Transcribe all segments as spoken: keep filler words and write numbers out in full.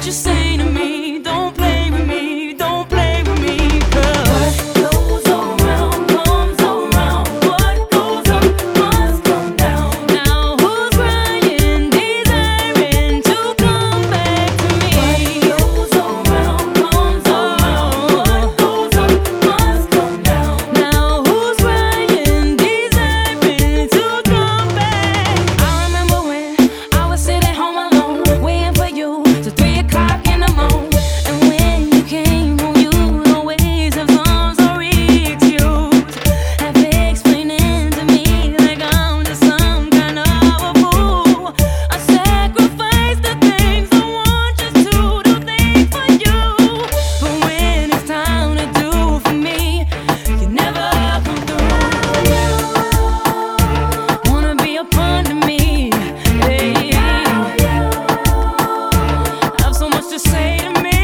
you say to me. Don't play with me, don't play with me. 'Cause what goes around comes around. What goes up must come down. Now who's crying, desiring to come back to me? What goes around comes around. What goes up must come down. Now who's crying, desiring to come back? I remember when I was sitting home alone, waiting for you till three o'clock in the morning. And when you came home, you always have some sorry excuse. Have explaining to me like I'm just some kind of a fool. I sacrifice the things I want just to do things for you. But when it's time to do for me, you never come through. Wanna be a part of me, hey. Have so much to say to me,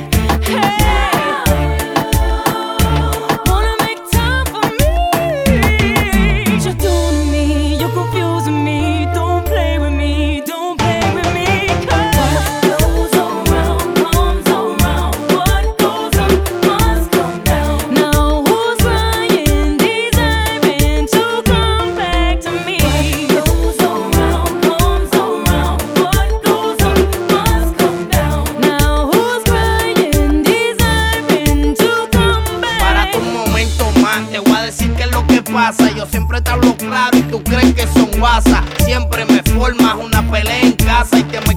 hey. Wanna make time for me. What you doing to me? You're confusing me. Don't play with me, don't play with me. 'Cause what goes around comes around. What goes up must come down. Now who's crying, desiring to come back to me? What goes around comes around. What goes up must come down. Now who's crying, desiring to come back? Párate un momento más, te voy a decir qué es lo que pasa. Yo siempre te hablo claro y tú crees que son guasa. Siempre me formas una pelea en casa y te